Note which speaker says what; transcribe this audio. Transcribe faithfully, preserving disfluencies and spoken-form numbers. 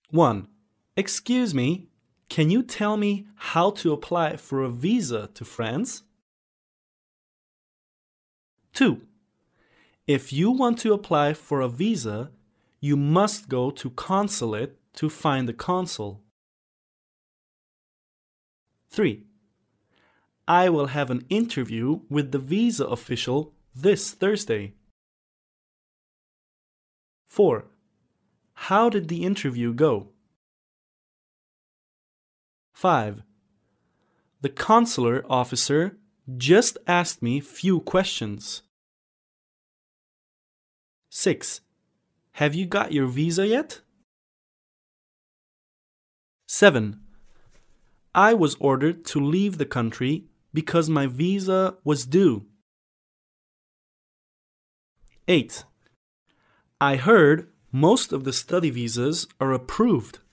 Speaker 1: one. Excuse me, can you tell me how to apply for a visa to France? two. If you want to apply for a visa, you must go to consulate to find the consul. three. I will have an interview with the visa official this Thursday. four. How did the interview go? five. The consular officer just asked me few questions. six. Have you got your visa yet? seven. I was ordered to leave the country because my visa was due. eight. I heard most of the study visas are approved.